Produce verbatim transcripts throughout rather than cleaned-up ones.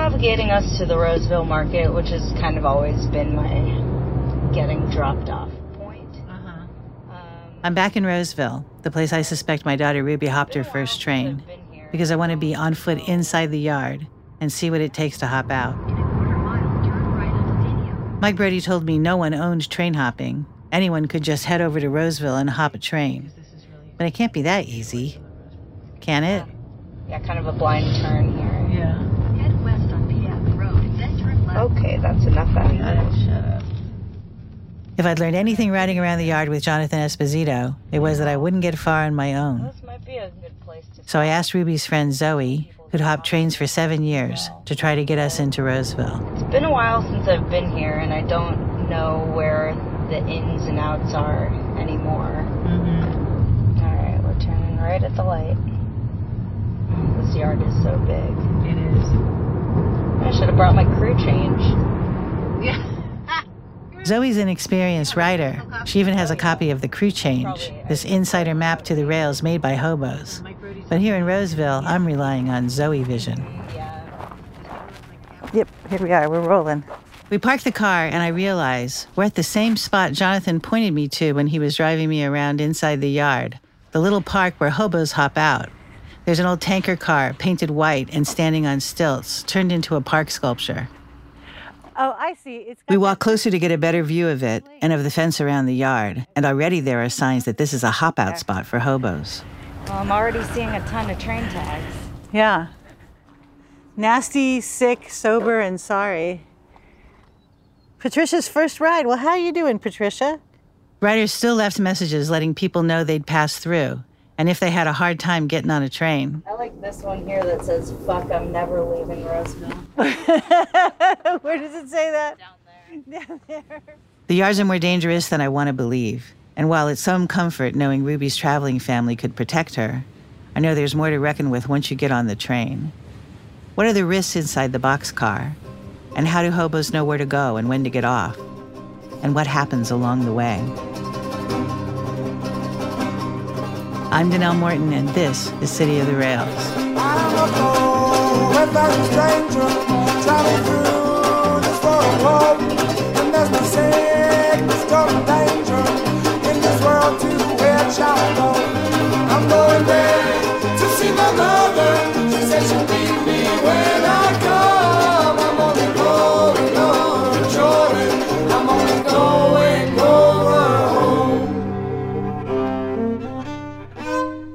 navigating us to the Roseville market, which has kind of always been my getting dropped off point. Uh-huh. Um, I'm back in Roseville, the place I suspect my daughter Ruby hopped her first train, because I want to be on foot inside the yard and see what it takes to hop out. Mike Brody told me no one owned train hopping. Anyone could just head over to Roseville and hop a train. But it can't be that easy, can it? Yeah, kind of a blind turn here. Yeah. Head west on P F Road, then turn left. Okay, that's enough out of it. Shut up. If I'd learned anything riding around the yard with Jonathan Esposito, it was that I wouldn't get far on my own. This might be a good place to So I asked Ruby's friend Zoe, who'd hopped trains for seven years, to try to get us into Roseville. It's been a while since I've been here, and I don't know where the ins and outs are anymore. Mm-hmm. All right, we're turning right at the light. Oh, this yard is so big. It is. I should have brought my crew change. Yeah. Zoe's an experienced rider. She even has a copy of the Crew Change, this insider map to the rails made by hobos. But here in Roseville, I'm relying on Zoe vision. Yeah. Yep, here we are, we're rolling. We park the car and I realize we're at the same spot Jonathan pointed me to when he was driving me around inside the yard, the little park where hobos hop out. There's an old tanker car painted white and standing on stilts, turned into a park sculpture. Oh, I see. It's We walk closer to get a better view of it and of the fence around the yard, and already there are signs that this is a hop-out spot for hobos. Well, I'm already seeing a ton of train tags. Yeah. Nasty, sick, sober, and sorry. Patricia's first ride. Well, how are you doing, Patricia? Riders still left messages letting people know they'd pass through, and if they had a hard time getting on a train. I like this one here that says, fuck, I'm never leaving Roseville. Where does it say that? Down there. Down there. The yards are more dangerous than I want to believe, and while it's some comfort knowing Ruby's traveling family could protect her, I know there's more to reckon with once you get on the train. What are the risks inside the boxcar? And how do hobos know where to go and when to get off? And what happens along the way? I'm Danelle Morton, and this is City of the Rails. I'm alone with a stranger, traveling through this world, and there's no sickness, no danger in this world to which I go. I'm going there to see my mother. She said she'll meet me when I come. I'm only going on Jordan. I'm only going over home.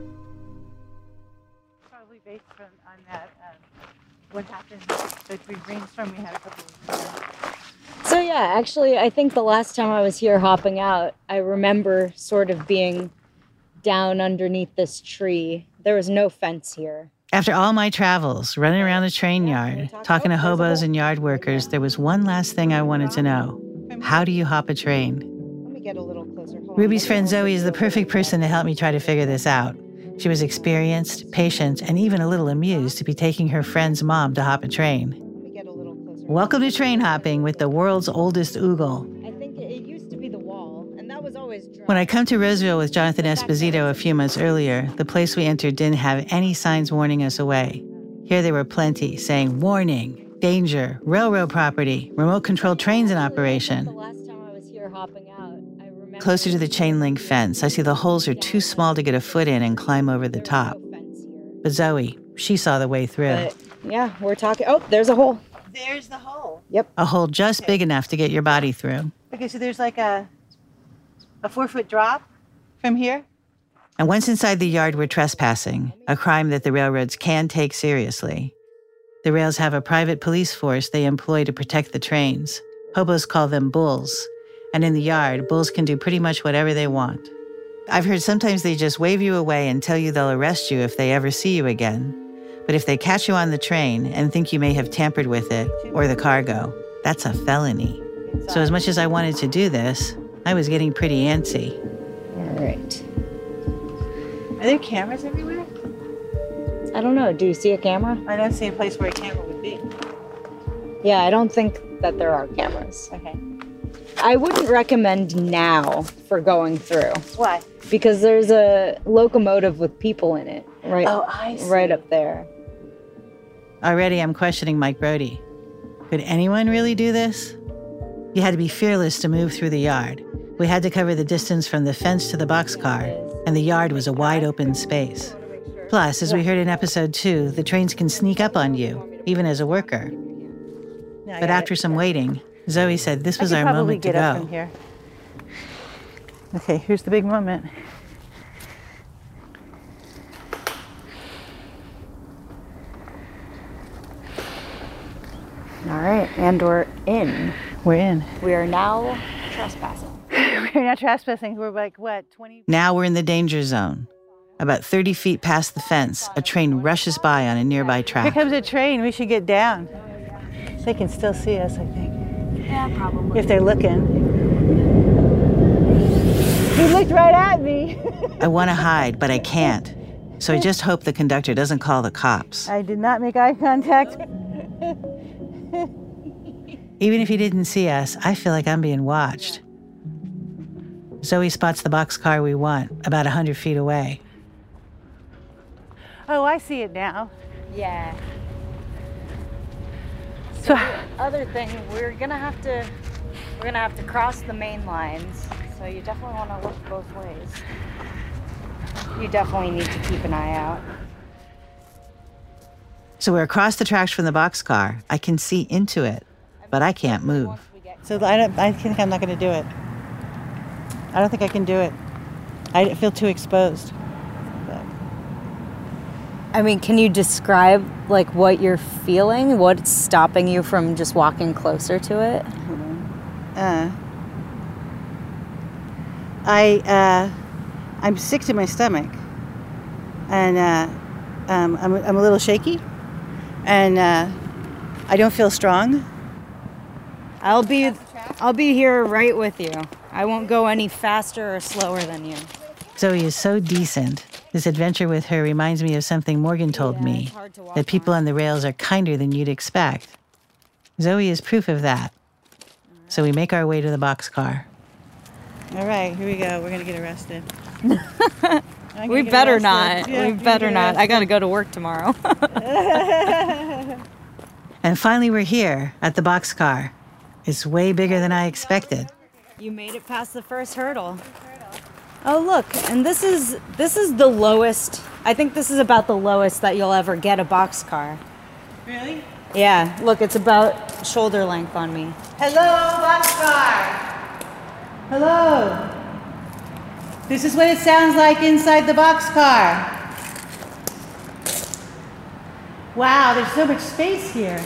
Probably based on, on that, um, what happened, the big rainstorm we had a couple of weeks ago. So yeah, actually, I think the last time I was here hopping out, I remember sort of being down underneath this tree. There was no fence here. After all my travels, running around the train yard, talking to hobos and yard workers, there was one last thing I wanted to know. How do you hop a train? Let me get a little closer. Hold Ruby's on. friend Zoe is the perfect person to help me try to figure this out. She was experienced, patient, and even a little amused to be taking her friend's mom to hop a train. Let me get a little closer. Welcome to train hopping with the world's oldest oogle. I think it, it used to be the wall, and that was always dry. When I come to Roseville with Jonathan Esposito a few months earlier, the place we entered didn't have any signs warning us away. Here there were plenty, saying, warning, danger, railroad property, remote-controlled trains in The operation. last time I was here hopping out, I remember... Closer to the chain link fence, I see the holes are too small to get a foot in and climb over the top. But Zoe, she saw the way through. But yeah, we're talking... Oh, there's a hole. There's the hole. Yep. A hole just big enough to get your body through. Okay, so there's like a a four-foot drop from here. And once inside the yard, we're trespassing, a crime that the railroads can take seriously. The rails have a private police force they employ to protect the trains. Hobos call them bulls. And in the yard, bulls can do pretty much whatever they want. I've heard sometimes they just wave you away and tell you they'll arrest you if they ever see you again. But if they catch you on the train and think you may have tampered with it or the cargo, that's a felony. So as much as I wanted to do this, I was getting pretty antsy. All right. Are there cameras everywhere? I don't know. Do you see a camera? I don't see a place where a camera would be. Yeah, I don't think that there are cameras. Okay. I wouldn't recommend now for going through Why? because there's a locomotive with people in it right, Oh, I see. right up there. Already I'm questioning Mike Brody. Could anyone really do this? You had to be fearless to move through the yard. We had to cover the distance from the fence to the boxcar, and the yard was a wide open space. Plus, as we heard in episode two, the trains can sneak up on you, even as a worker. But after some waiting, Zoe said this was our moment to go. I could probably get up go. from here. Okay, here's the big moment. All right, and we're in. We're in. We are now trespassing. We're not trespassing. We're like, what, twenty? Now we're in the danger zone. About thirty feet past the fence, a train rushes by on a nearby Here track. comes a train. We should get down. They can still see us, I think. Yeah, probably. If they're looking. He looked right at me. I want to hide, but I can't. So I just hope the conductor doesn't call the cops. I did not make eye contact. Even if he didn't see us, I feel like I'm being watched. Zoe spots the boxcar we want, about one hundred feet away. Oh, I see it now. Yeah. So, Other thing, we're gonna have to we're gonna have to cross the main lines. So you definitely want to look both ways. You definitely need to keep an eye out. So we're across the tracks from the boxcar. I can see into it, but I can't move. so I, don't, I think I'm not going to do it. I don't think I can do it. I feel too exposed. But I mean, can you describe like what you're feeling? What's stopping you from just walking closer to it? Uh, I, uh, I'm sick to my stomach. And uh, um, I'm, I'm a little shaky. And uh, I don't feel strong. I'll be I'll be here right with you. I won't go any faster or slower than you. Zoe is so decent. This adventure with her reminds me of something Morgan told me, that people on the rails are kinder than you'd expect. Zoe is proof of that. So we make our way to the boxcar. All right, here we go. We're going to get arrested. We better not. We better not. I got to go to work tomorrow. And finally we're here, at the boxcar. It's way bigger than I expected. You made it past the first hurdle. Oh, look, and this is this is the lowest. I think this is about the lowest that you'll ever get a boxcar. Really? Yeah, look, it's about shoulder length on me. Hello, boxcar. Hello. This is what it sounds like inside the boxcar. Wow, there's so much space here.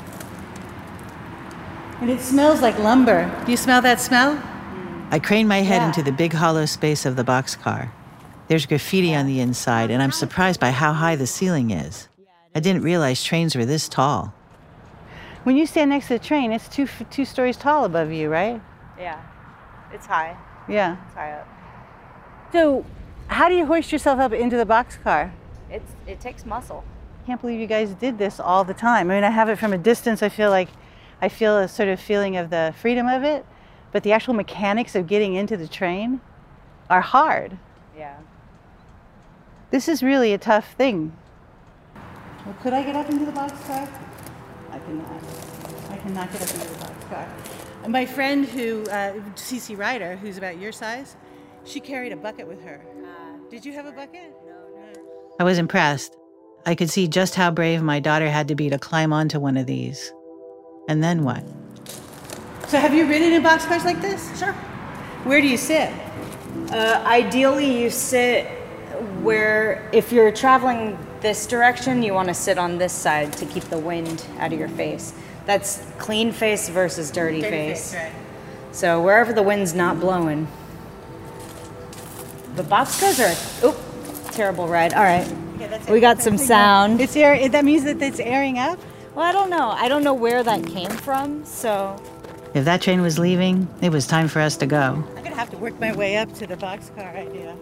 And it smells like lumber. Do you smell that smell? I crane my head Yeah. into the big hollow space of the boxcar. There's graffiti on the inside, and I'm surprised by how high the ceiling is. I didn't realize trains were this tall. When you stand next to the train, it's two two stories tall above you, right? Yeah, it's high. Yeah. It's high up. So, how do you hoist yourself up into the boxcar? It's it takes muscle. I can't believe you guys did this all the time. I mean, I have it from a distance. I feel like I feel a sort of feeling of the freedom of it, but the actual mechanics of getting into the train are hard. Yeah. This is really a tough thing. Well, could I get up into the boxcar? I cannot. I cannot get up into the boxcar. My friend who, uh, C C Ryder, who's about your size, she carried a bucket with her. Did you have a bucket? No. I was impressed. I could see just how brave my daughter had to be to climb onto one of these. And then what? So have you ridden in boxcars like this? Sure. Where do you sit? Uh, ideally, you sit where, if you're traveling this direction, you want to sit on this side to keep the wind out of your face. That's clean face versus dirty, face. Right. So wherever the wind's not blowing. The boxcars are, oop, terrible ride. All right, Okay, that's we it. got some sound. It's air. That means that it's airing up. Well, I don't know. I don't know where that came from, so. If that train was leaving, it was time for us to go. I'm gonna have to work my way up to the boxcar idea.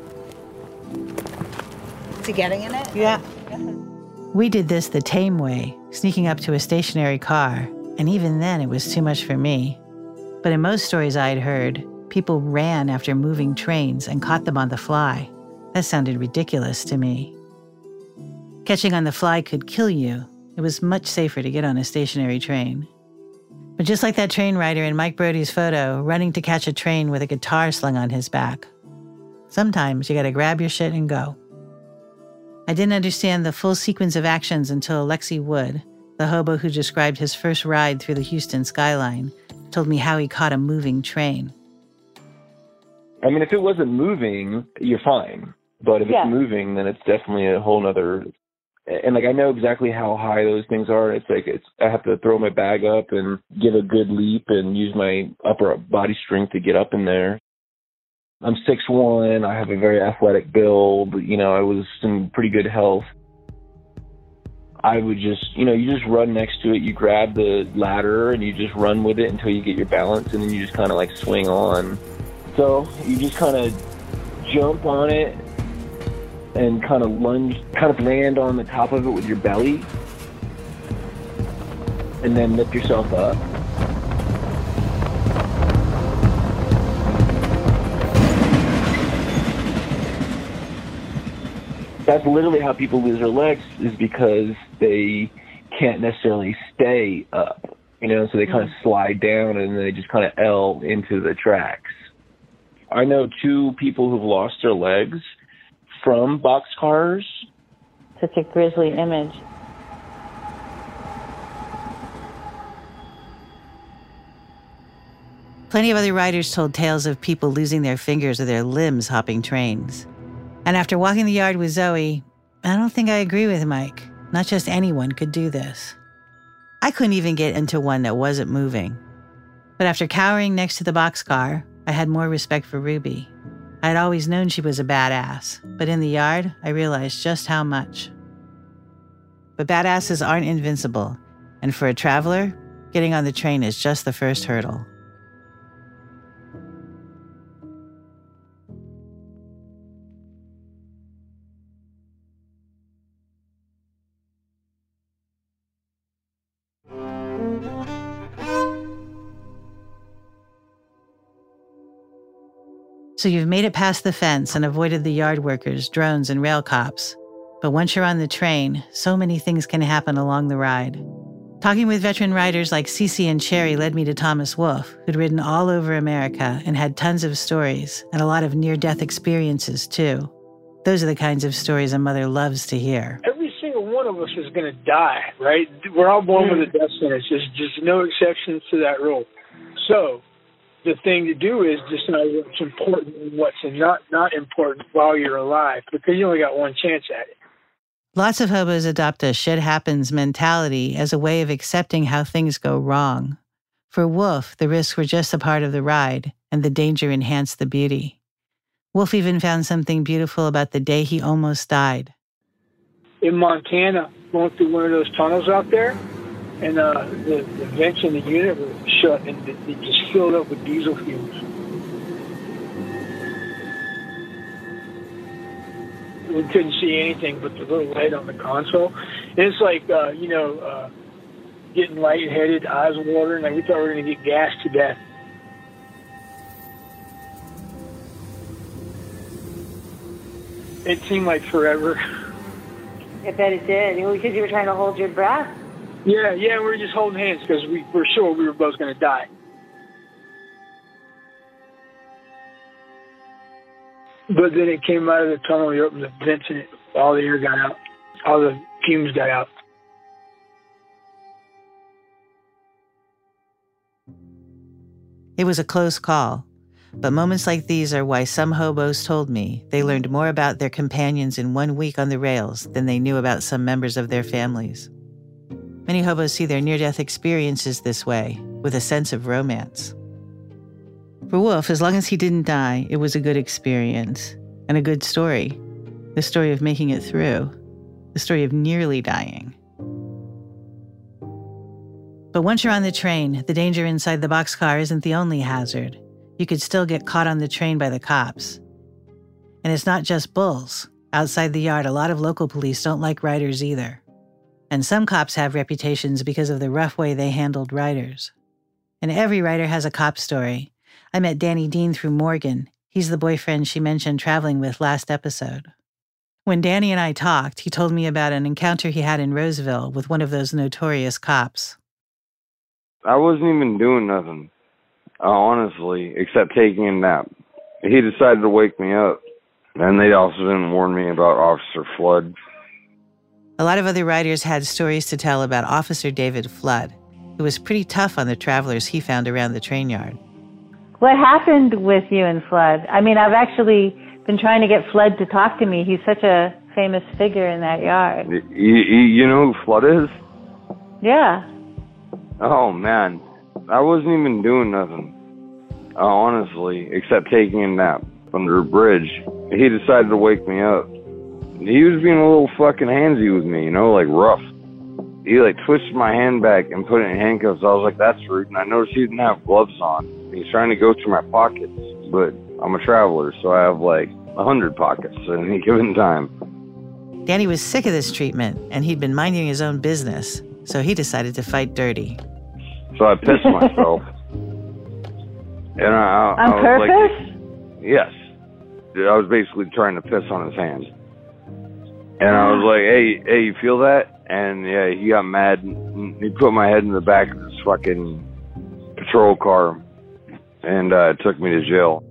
To getting in it? Yeah. We did this the tame way, sneaking up to a stationary car, and even then it was too much for me. But in most stories I'd heard, people ran after moving trains and caught them on the fly. That sounded ridiculous to me. Catching on the fly could kill you, It was much safer to get on a stationary train. But just like that train rider in Mike Brody's photo, running to catch a train with a guitar slung on his back, sometimes you gotta grab your shit and go. I didn't understand the full sequence of actions until Lexi Wood, the hobo who described his first ride through the Houston skyline, told me how he caught a moving train. I mean, if it wasn't moving, you're fine. But if Yeah. it's moving, then it's definitely a whole nother. And like, I know exactly how high those things are. It's like, it's, I have to throw my bag up and give a good leap and use my upper body strength to get up in there. I'm six one. I have a very athletic build. You know, I was in pretty good health. I would just, you know, you just run next to it. You grab the ladder and you just run with it until you get your balance, and then you just kind of like swing on. So you just kind of jump on it and kind of lunge, kind of land on the top of it with your belly, and then lift yourself up. That's literally how people lose their legs, is because they can't necessarily stay up, you know, so they kind of slide down and then they just kind of L into the tracks. I know two people who've lost their legs from boxcars. Such a grisly image. Plenty of other riders told tales of people losing their fingers or their limbs hopping trains. And after walking the yard with Zoe, I don't think I agree with Mike. Not just anyone could do this. I couldn't even get into one that wasn't moving. But after cowering next to the boxcar, I had more respect for Ruby. I had always known she was a badass, but in the yard, I realized just how much. But badasses aren't invincible, and for a traveler, getting on the train is just the first hurdle. So you've made it past the fence and avoided the yard workers, drones, and rail cops. But once you're on the train, so many things can happen along the ride. Talking with veteran riders like Cece and Cherry led me to Thomas Wolfe, who'd ridden all over America and had tons of stories and a lot of near-death experiences, too. Those are the kinds of stories a mother loves to hear. Every single one of us is going to die, right? We're all born mm. with a death sentence. There's just no exceptions to that rule. So the thing to do is just know what's important and what's not, not important while you're alive, because you only got one chance at it. Lots of hobos adopt a shit happens mentality as a way of accepting how things go wrong. For Wolfe, the risks were just a part of the ride, and the danger enhanced the beauty. Wolfe even found something beautiful about the day he almost died. In Montana, going through one of those tunnels out there, and uh, the, the vents in the unit were shut, and it, it just filled up with diesel fumes. We couldn't see anything but the little light on the console. And it's like, uh, you know, uh, getting lightheaded, eyes watering, like we thought we were going to get gassed to death. It seemed like forever. I bet it did, because you were trying to hold your breath. Yeah, yeah, we were just holding hands because we were sure we were both going to die. But then it came out of the tunnel, you opened the vents, and it, all the air got out. All the fumes got out. It was a close call, but moments like these are why some hobos told me they learned more about their companions in one week on the rails than they knew about some members of their families. Many hobos see their near-death experiences this way, with a sense of romance. For Wolfe, as long as he didn't die, it was a good experience and a good story. The story of making it through. The story of nearly dying. But once you're on the train, the danger inside the boxcar isn't the only hazard. You could still get caught on the train by the cops. And it's not just bulls. Outside the yard, a lot of local police don't like riders either. And some cops have reputations because of the rough way they handled riders. And every rider has a cop story. I met Danny Dean through Morgan. He's the boyfriend she mentioned traveling with last episode. When Danny and I talked, he told me about an encounter he had in Roseville with one of those notorious cops. I wasn't even doing nothing, uh, honestly, except taking a nap. He decided to wake me up, and they also didn't warn me about Officer Flood. A lot of other writers had stories to tell about Officer David Flood, who was pretty tough on the travelers he found around the train yard. What happened with you and Flood? I mean, I've actually been trying to get Flood to talk to me. He's such a famous figure in that yard. You, you, you know who Flood is? Yeah. Oh, man. I wasn't even doing nothing, uh, honestly, except taking a nap under a bridge. He decided to wake me up. He was being a little fucking handsy with me, you know, like rough. He, like, twisted my hand back and put it in handcuffs. I was like, that's rude. And I noticed he didn't have gloves on. He's trying to go through my pockets, but I'm a traveler, so I have, like, a hundred pockets at any given time. Danny was sick of this treatment, and he'd been minding his own business, so he decided to fight dirty. So I pissed myself. And I, I, On I was purpose? like, yes. I was basically trying to piss on his hand. And I was like, hey, hey, you feel that? And yeah, he got mad. And he put my head in the back of this fucking patrol car and uh, took me to jail.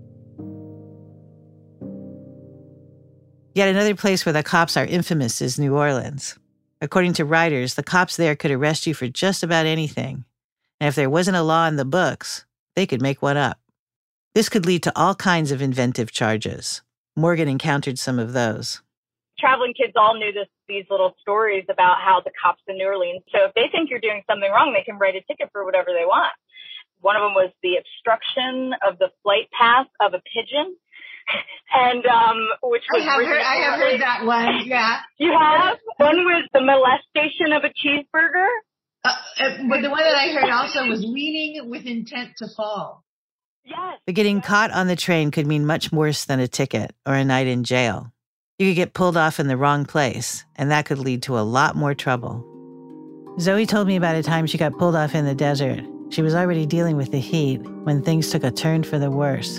Yet another place where the cops are infamous is New Orleans. According to writers, the cops there could arrest you for just about anything. And if there wasn't a law in the books, they could make one up. This could lead to all kinds of inventive charges. Morgan encountered some of those. Traveling kids all knew this, these little stories about how the cops in New Orleans, so if they think you're doing something wrong, they can write a ticket for whatever they want. One of them was the obstruction of the flight path of a pigeon. and um, which was I have heard, I have heard that one, yeah. You have? One was the molestation of a cheeseburger. Uh, uh, but the one that I heard also was leaning with intent to fall. Yes. But getting caught on the train could mean much worse than a ticket or a night in jail. You could get pulled off in the wrong place, and that could lead to a lot more trouble. Zoe told me about a time she got pulled off in the desert. She was already dealing with the heat when things took a turn for the worse.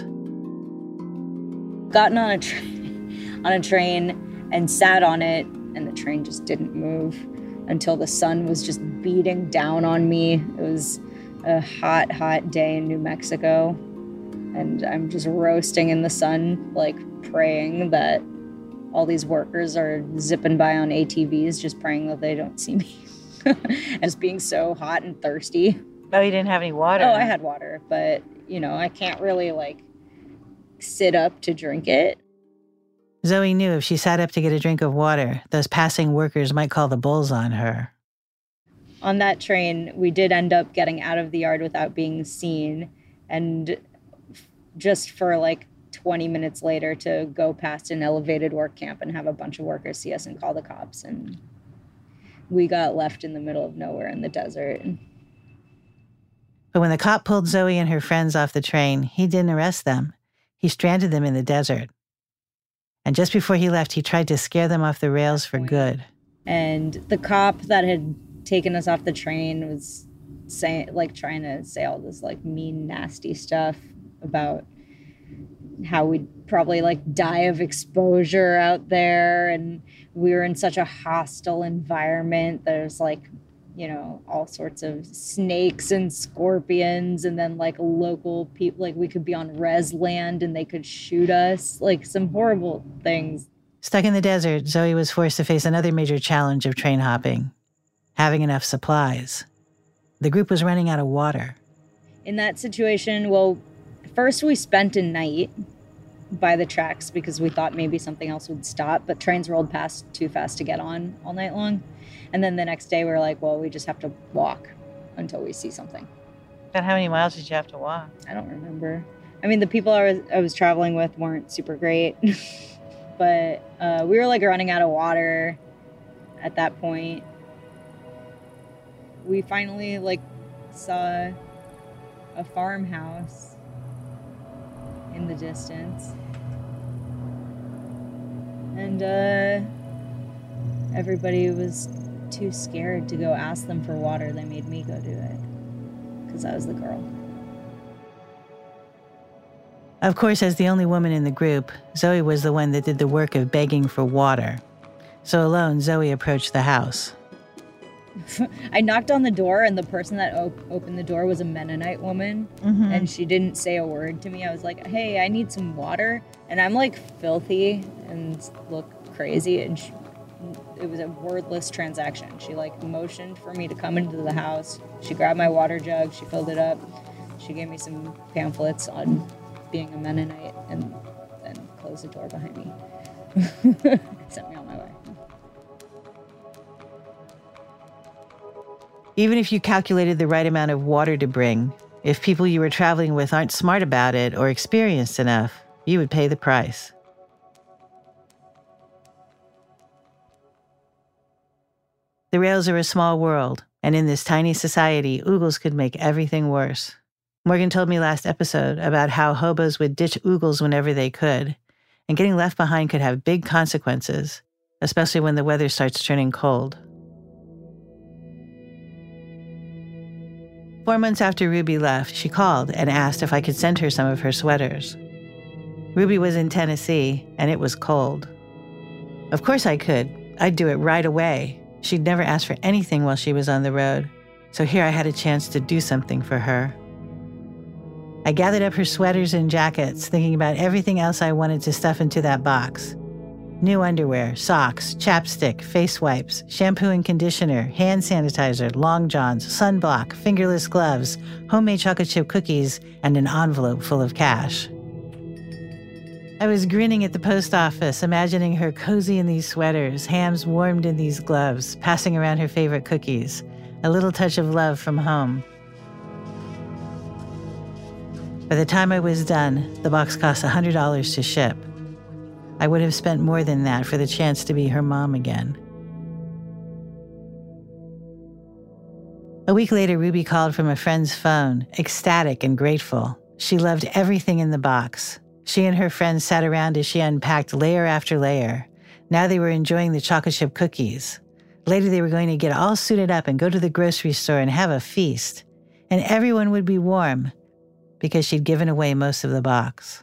Gotten on a, tra- on a train and sat on it, and the train just didn't move until the sun was just beating down on me. It was a hot, hot day in New Mexico, and I'm just roasting in the sun, like praying that all these workers are zipping by on A T Vs, just praying that they don't see me. And just being so hot and thirsty. Oh, you didn't have any water? Oh, I had water, but, you know, I can't really, like, sit up to drink it. Zoe knew if she sat up to get a drink of water, those passing workers might call the bulls on her. On that train, we did end up getting out of the yard without being seen, and just for, like, twenty minutes later to go past an elevated work camp and have a bunch of workers see us and call the cops. And we got left in the middle of nowhere in the desert. But when the cop pulled Zoe and her friends off the train, he didn't arrest them. He stranded them in the desert. And just before he left, he tried to scare them off the rails for good. And the cop that had taken us off the train was saying, like, trying to say all this, like, mean, nasty stuff about how we'd probably, like, die of exposure out there, and we were in such a hostile environment. There's, like, you know, all sorts of snakes and scorpions, and then, like, local people, like, we could be on res land and they could shoot us, like, some horrible things. Stuck in the desert, Zoe was forced to face another major challenge of train hopping, having enough supplies. The group was running out of water. In that situation, well, first we spent a night by the tracks because we thought maybe something else would stop, but trains rolled past too fast to get on all night long. And then the next day we were like, well, we just have to walk until we see something. And how many miles did you have to walk? I don't remember. I mean, the people I was, I was traveling with weren't super great, but uh, we were like running out of water at that point. We finally like saw a farmhouse in the distance. And uh, everybody was too scared to go ask them for water. They made me go do it because I was the girl. Of course, as the only woman in the group, Zoe was the one that did the work of begging for water. So alone, Zoe approached the house. I knocked on the door, and the person that op- opened the door was a Mennonite woman, Mm-hmm. and she didn't say a word to me. I was like, hey, I need some water. And I'm like filthy and look crazy, and she, it was a wordless transaction. She like motioned for me to come into the house. She grabbed my water jug, she filled it up. She gave me some pamphlets on being a Mennonite, and then closed the door behind me. Sent me on my way. Even if you calculated the right amount of water to bring, if people you were traveling with aren't smart about it or experienced enough, you would pay the price. The rails are a small world, and in this tiny society, oogles could make everything worse. Morgan told me last episode about how hobos would ditch oogles whenever they could, and getting left behind could have big consequences, especially when the weather starts turning cold. Four months after Ruby left, she called and asked if I could send her some of her sweaters. Ruby was in Tennessee, and it was cold. Of course I could. I'd do it right away. She'd never asked for anything while she was on the road, so here I had a chance to do something for her. I gathered up her sweaters and jackets, thinking about everything else I wanted to stuff into that box. New underwear, socks, chapstick, face wipes, shampoo and conditioner, hand sanitizer, long johns, sunblock, fingerless gloves, homemade chocolate chip cookies, and an envelope full of cash. I was grinning at the post office, imagining her cozy in these sweaters, hams warmed in these gloves, passing around her favorite cookies, a little touch of love from home. By the time I was done, the box cost one hundred dollars to ship. I would have spent more than that for the chance to be her mom again. A week later, Ruby called from a friend's phone, ecstatic and grateful. She loved everything in the box. She and her friends sat around as she unpacked layer after layer. Now they were enjoying the chocolate chip cookies. Later they were going to get all suited up and go to the grocery store and have a feast. And everyone would be warm because she'd given away most of the box.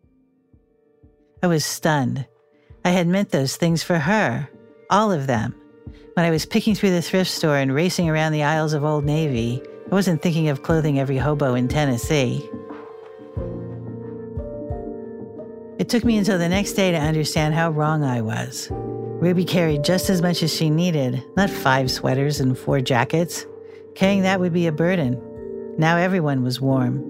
I was stunned. I had meant those things for her, all of them. When I was picking through the thrift store and racing around the aisles of Old Navy, I wasn't thinking of clothing every hobo in Tennessee. It took me until the next day to understand how wrong I was. Ruby carried just as much as she needed, not five sweaters and four jackets. Carrying that would be a burden. Now everyone was warm.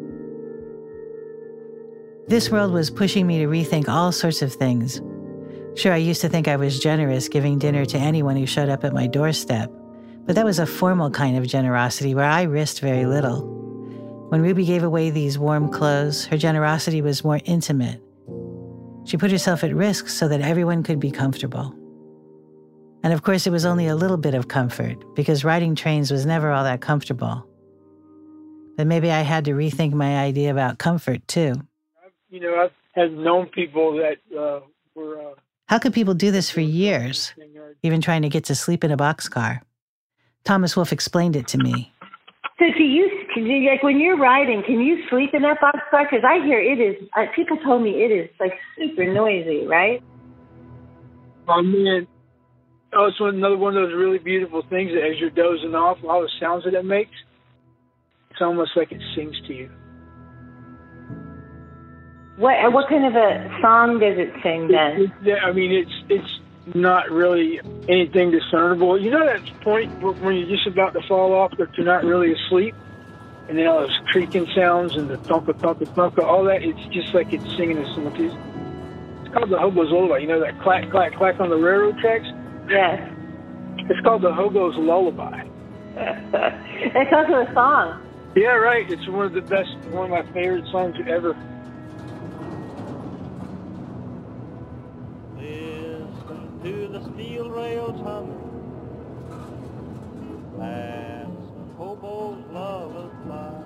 This world was pushing me to rethink all sorts of things. Sure, I used to think I was generous, giving dinner to anyone who showed up at my doorstep, but that was a formal kind of generosity where I risked very little. When Ruby gave away these warm clothes, her generosity was more intimate. She put herself at risk so that everyone could be comfortable. And of course, it was only a little bit of comfort, because riding trains was never all that comfortable. But maybe I had to rethink my idea about comfort, too. You know, I've had known people that uh, were... Uh, How could people do this for years, even trying to get to sleep in a boxcar? Thomas Wolfe explained it to me. So do you, like when you're riding, can you sleep in that boxcar? Because I hear it is, uh, people told me it is like super noisy, right? Oh, man. Oh, it's one, another one of those really beautiful things that as you're dozing off, all the sounds that it makes, it's almost like it sings to you. What what kind of a song does it sing then? It, it, I mean, it's it's not really anything discernible. You know that point when you're just about to fall off, but you're not really asleep, and then all those creaking sounds and the thunka thunka thunka, all that. It's just like it's singing a song. It's, it's called the Hobo's Lullaby. You know that clack clack clack on the railroad tracks? Yes. It's called the Hobo's Lullaby. It's also a song. Yeah, right. It's one of the best, one of my favorite songs ever. To the steel rails humming, and some hobos lovers fly.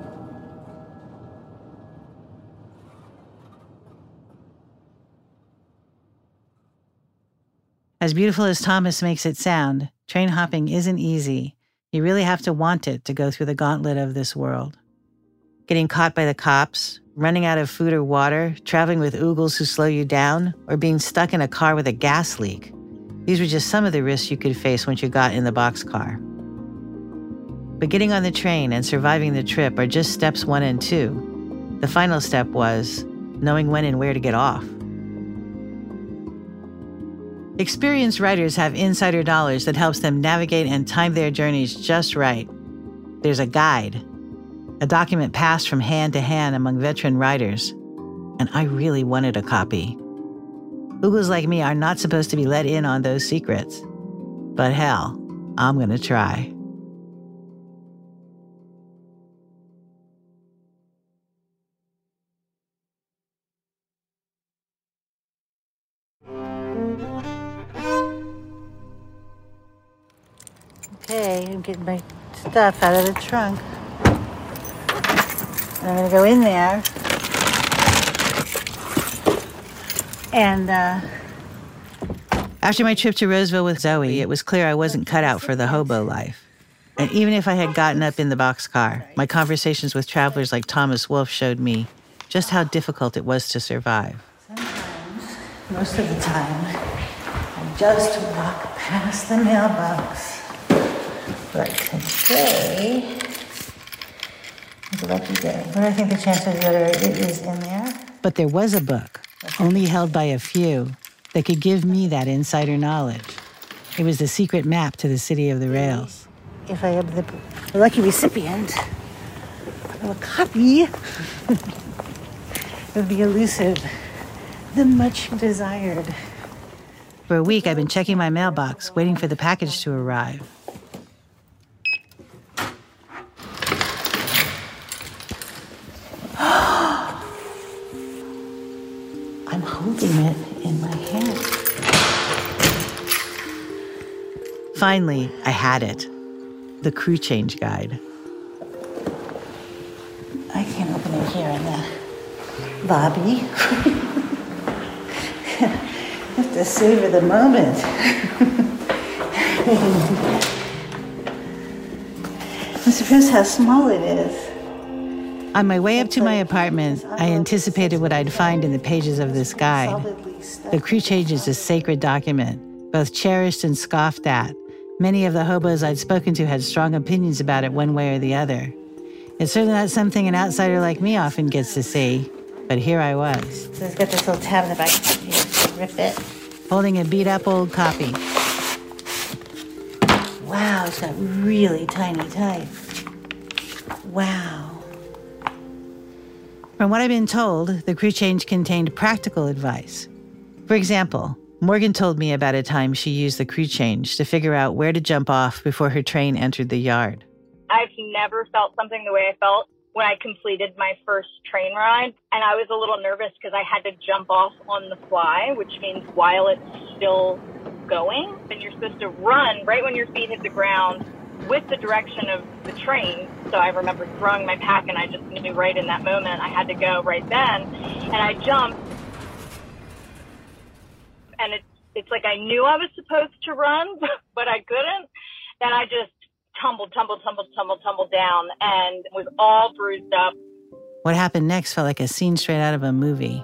As beautiful as Thomas makes it sound, train hopping isn't easy. You really have to want it to go through the gauntlet of this world. Getting caught by the cops, running out of food or water, traveling with oogles who slow you down, or being stuck in a car with a gas leak. These were just some of the risks you could face once you got in the boxcar. But getting on the train and surviving the trip are just steps one and two. The final step was knowing when and where to get off. Experienced riders have insider knowledge that helps them navigate and time their journeys just right. There's a guide, a document passed from hand to hand among veteran riders, and I really wanted a copy. Oogles like me are not supposed to be let in on those secrets. But hell, I'm gonna try. Okay, I'm getting my stuff out of the trunk. I'm gonna go in there. And, uh... After my trip to Roseville with Zoe, it was clear I wasn't cut out for the hobo life. And even if I had gotten up in the boxcar, my conversations with travelers like Thomas Wolfe showed me just how difficult it was to survive. Sometimes, most of the time, I just walk past the mailbox. But today is a lucky day. What do I think the chances are it is in there? But there was a book, only held by a few, that could give me that insider knowledge. It was the secret map to the city of the rails. If I am the lucky recipient of a copy of the elusive, the much desired. For a week, I've been checking my mailbox, waiting for the package to arrive. I'm holding it in my hand. Finally, I had it. The crew change guide. I can't open it here in the lobby. I have to savor the moment. I'm surprised how small it is. On my way up to my apartment, I anticipated what I'd find in the pages of this guide. The crew change is a sacred document, both cherished and scoffed at. Many of the hobos I'd spoken to had strong opinions about it one way or the other. It's certainly not something an outsider like me often gets to see, but here I was. So it's got this little tab in the back. You just rip it. Holding a beat-up old copy. Wow, it's got really tiny type. Wow. From what I've been told, the crew change contained practical advice. For example, Morgan told me about a time she used the crew change to figure out where to jump off before her train entered the yard. I've never felt something the way I felt when I completed my first train ride. And I was a little nervous because I had to jump off on the fly, which means while it's still going, and you're supposed to run right when your feet hit the ground with the direction of the train. So I remember throwing my pack and I just knew right in that moment I had to go right then. And I jumped. And it's, it's like I knew I was supposed to run, but I couldn't. And I just tumbled, tumbled, tumbled, tumbled, tumbled down and was all bruised up. What happened next felt like a scene straight out of a movie.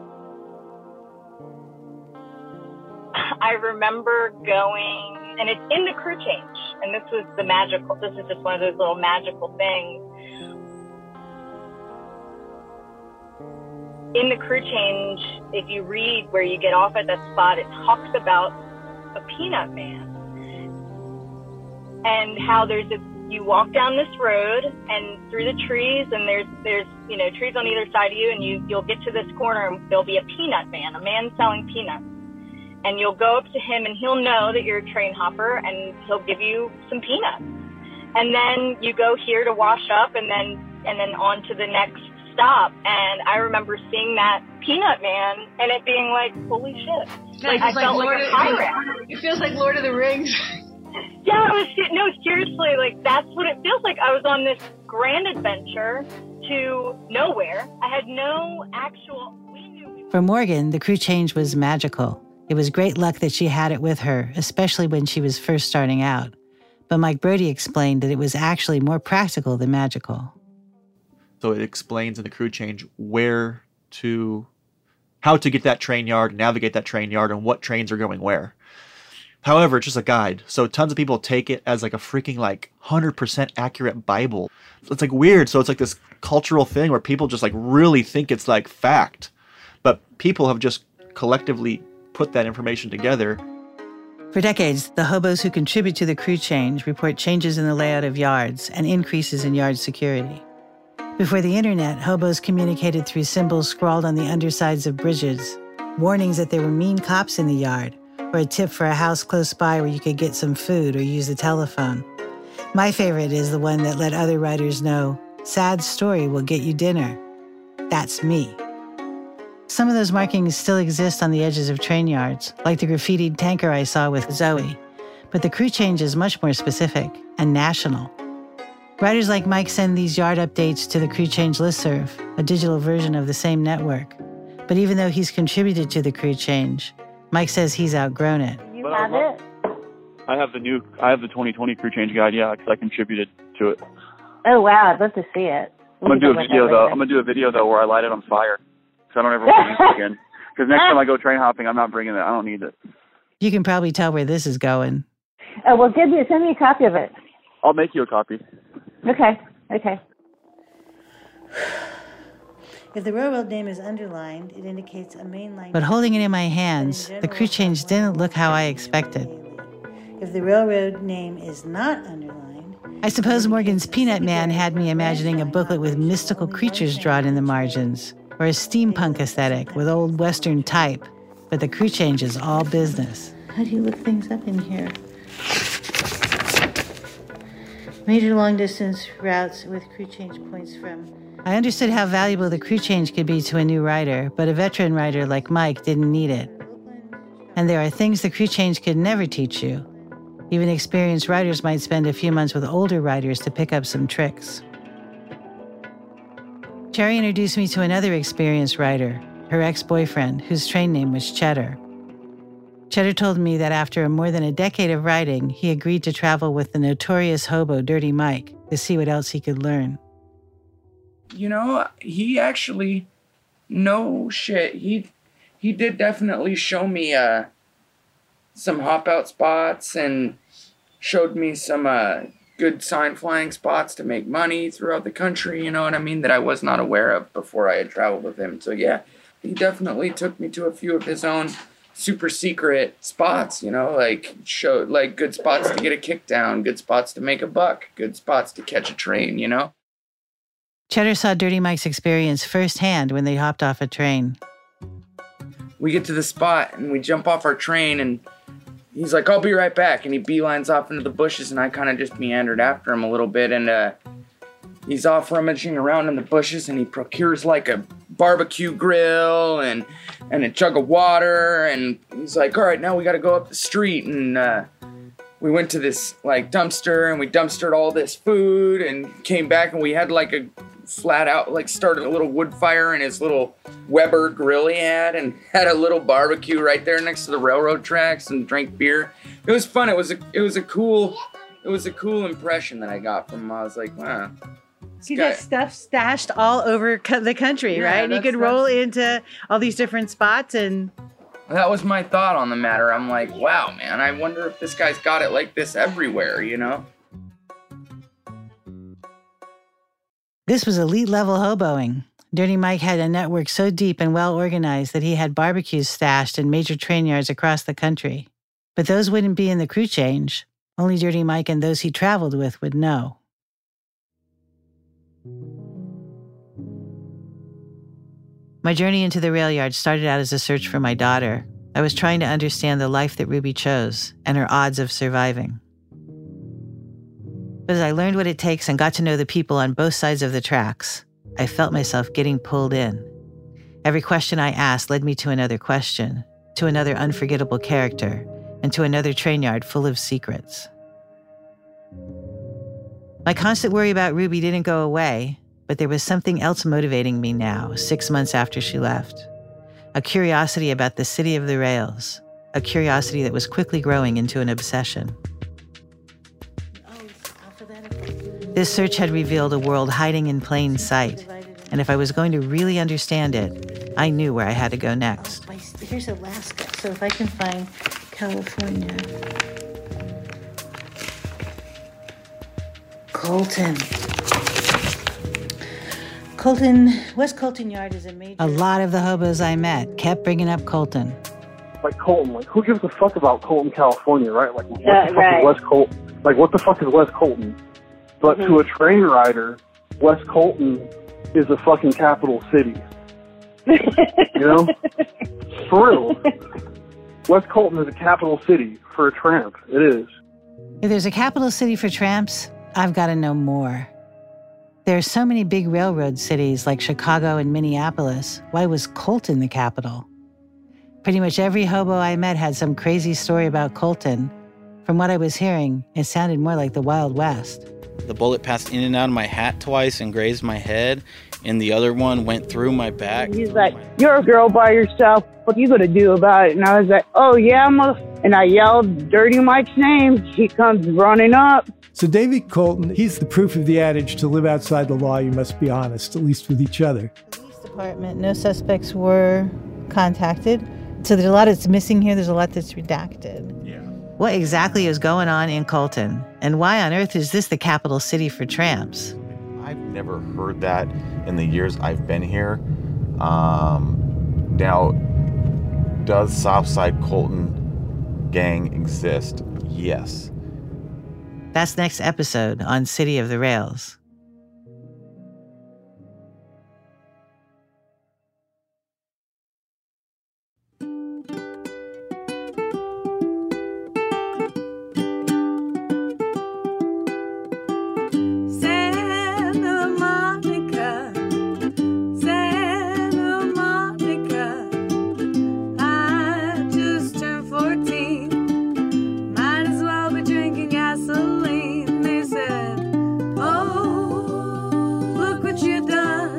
I remember going, and it's in the crew change. And this was the magical, this is just one of those little magical things. In the crew change, if you read where you get off at that spot, it talks about a peanut man. And how there's a, you walk down this road and through the trees and there's, there's, you know, trees on either side of you and you, you'll get to this corner and there'll be a peanut man, a man selling peanuts. And you'll go up to him and he'll know that you're a train hopper and he'll give you some peanuts. And then you go here to wash up and then, and then on to the next stop. And I remember seeing that peanut man and it being like, holy shit. Like, I like felt Lord like a of, pirate. It feels like Lord of the Rings. Yeah, it was, no, seriously, like, that's what it feels like. I was on this grand adventure to nowhere. I had no actual... We knew we For Morgan, the crew change was magical. It was great luck that she had it with her, especially when she was first starting out. But Mike Brody explained that it was actually more practical than magical. So it explains in the crew change where to, how to get that train yard, navigate that train yard, and what trains are going where. However, it's just a guide. So tons of people take it as like a freaking like one hundred percent accurate Bible. It's like weird. So it's like this cultural thing where people just like really think it's like fact. But people have just collectively put that information together. For decades, the hobos who contribute to the crew change report changes in the layout of yards and increases in yard security. Before the internet, hobos communicated through symbols scrawled on the undersides of bridges, warnings that there were mean cops in the yard, or a tip for a house close by where you could get some food or use the telephone. My favorite is the one that let other riders know, sad story will get you dinner. That's me. Some of those markings still exist on the edges of train yards, like the graffitied tanker I saw with Zoe, but the crew change is much more specific and national. Riders like Mike send these yard updates to the crew change listserv, a digital version of the same network. But even though he's contributed to the crew change, Mike says he's outgrown it. You have it? I have the new, I have the twenty twenty crew change guide, yeah, because I contributed to it. Oh, wow, I'd love to see it. I'm going to do a video, though. I'm going to do a video, though, where I light it on fire, because I don't ever want to use it again. Because next time I go train hopping, I'm not bringing it. I don't need it. You can probably tell where this is going. Oh, well, give me, send me a copy of it. I'll make you a copy. Okay, okay. If the railroad name is underlined, it indicates a main line. But holding it in my hands, the crew change didn't look how I expected. If the railroad name is not underlined, I suppose Morgan's Peanut Man had me imagining a booklet with mystical creatures drawn in the margins, or a steampunk aesthetic with old Western type, but the crew change is all business. How do you look things up in here? Major long-distance routes with crew change points from... I understood how valuable the crew change could be to a new rider, but a veteran rider like Mike didn't need it. And there are things the crew change could never teach you. Even experienced riders might spend a few months with older riders to pick up some tricks. Cherry introduced me to another experienced rider, her ex-boyfriend, whose train name was Cheddar. Cheddar told me that after more than a decade of riding, he agreed to travel with the notorious hobo Dirty Mike to see what else he could learn. You know, he actually, no shit, he he did definitely show me uh, some hop-out spots and showed me some uh, good sign flying spots to make money throughout the country, you know what I mean, that I was not aware of before I had traveled with him. So yeah, he definitely took me to a few of his own super secret spots, you know, like showed like good spots to get a kick down, good spots to make a buck, good spots to catch a train, you know? Cheddar saw Dirty Mike's experience firsthand when they hopped off a train. We get to the spot and we jump off our train and he's like, I'll be right back. And he beelines off into the bushes and I kind of just meandered after him a little bit. And uh, he's off rummaging around in the bushes and he procures like a barbecue grill and and a jug of water. And he's like, all right, now we got to go up the street. And uh, we went to this like dumpster and we dumpstered all this food and came back and we had like a flat out, like started a little wood fire in his little Weber grill he had and had a little barbecue right there next to the railroad tracks and drank beer. It was fun. It was a, it was a cool, it was a cool impression that I got from him. I was like, wow. You got stuff stashed all over co- the country, Yeah, right? You that's- could roll into all these different spots and... That was my thought on the matter. I'm like, wow, man, I wonder if this guy's got it like this everywhere, you know? This was elite-level hoboing. Dirty Mike had a network so deep and well-organized that he had barbecues stashed in major train yards across the country. But those wouldn't be in the crew change. Only Dirty Mike and those he traveled with would know. My journey into the rail yard started out as a search for my daughter. I was trying to understand the life that Ruby chose and her odds of surviving. But as I learned what it takes and got to know the people on both sides of the tracks, I felt myself getting pulled in. Every question I asked led me to another question, to another unforgettable character, and to another train yard full of secrets. My constant worry about Ruby didn't go away, but there was something else motivating me now, six months after she left. A curiosity about the city of the rails, a curiosity that was quickly growing into an obsession. This search had revealed a world hiding in plain sight, and if I was going to really understand it, I knew where I had to go next. Here's Alaska, so if I can find California. Colton. Colton, West Colton Yard is a major... A lot of the hobos I met kept bringing up Colton. Like Colton, like who gives a fuck about Colton, California, right? Like what Yeah, the fuck right. is West Colton? Like what the fuck is West Colton? But Mhm. to a train rider, West Colton is a fucking capital city. You know? For real. West Colton is a capital city for a tramp. It is. If there's a capital city for tramps, I've got to know more. There are so many big railroad cities like Chicago and Minneapolis. Why was Colton the capital? Pretty much every hobo I met had some crazy story about Colton. From what I was hearing, it sounded more like the Wild West. The bullet passed in and out of my hat twice and grazed my head, and the other one went through my back. He's like, "You're a girl by yourself. What you gonna do about it?" And I was like, "Oh yeah, mother," and I yelled Dirty Mike's name. He comes running up. So David Colton, he's the proof of the adage, to live outside the law, you must be honest, at least with each other. Police department, no suspects were contacted. So there's a lot that's missing here. There's a lot that's redacted. What exactly is going on in Colton? And why on earth is this the capital city for tramps? I've never heard that in the years I've been here. Um, now, does Southside Colton gang exist? Yes. That's next episode on City of the Rails. Santa Monica, Santa Monica, I just turned fourteen. Might as well be drinking gasoline. They said, oh, look what you done.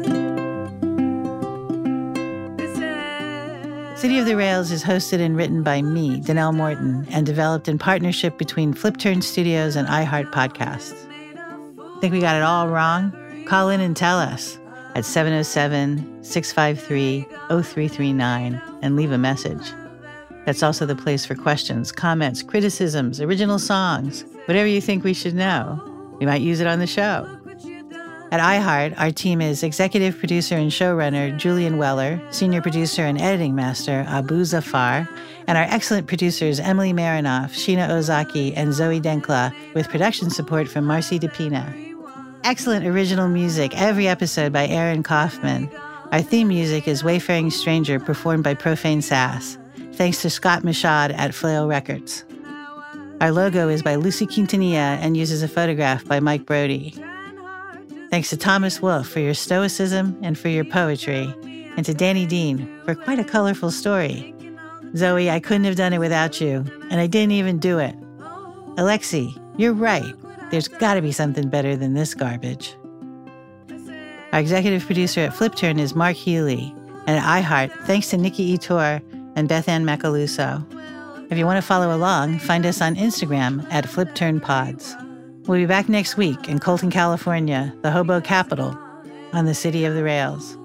They said, City of the Rails is hosted and written by me, Danelle Morton, and developed in partnership between Flipturn Studios and iHeart Podcasts. Think we got it all wrong? Call in and tell us at seven oh seven, six five three, oh three three nine and leave a message. That's also the place for questions, comments, criticisms, original songs, whatever you think we should know. We might use it on the show. At iHeart, our team is executive producer and showrunner Julian Weller, senior producer and editing master Abu Zafar, and our excellent producers Emily Marinoff, Sheena Ozaki, and Zoe Denkla, with production support from Marcy DePina. Excellent original music every episode by Aaron Kaufman. Our theme music is Wayfaring Stranger, performed by Profane Sass. Thanks to Scott Machad at Flail Records. Our logo is by Lucy Quintanilla and uses a photograph by Mike Brody. Thanks to Thomas Wolfe for your stoicism and for your poetry, and to Danny Dean for quite a colorful story. Zoe, I couldn't have done it without you, and I didn't even do it. Alexi, you're right. There's got to be something better than this garbage. Our executive producer at Flipturn is Mark Healy, and at iHeart, thanks to Nikki Etor and Beth Ann Macaluso. If you want to follow along, find us on Instagram at FlipTurnPods. We'll be back next week in Colton, California, the hobo capital, on the City of the Rails.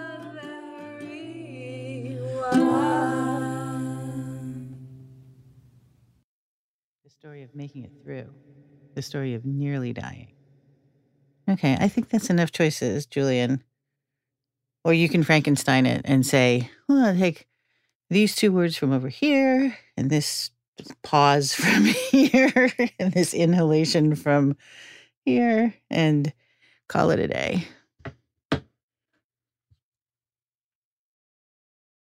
The story of making it through. The story of nearly dying. Okay, I think that's enough choices, Julian. Or you can Frankenstein it and say, well, I'll take these two words from over here, and this pause from here, and this inhalation from here, and call it a day.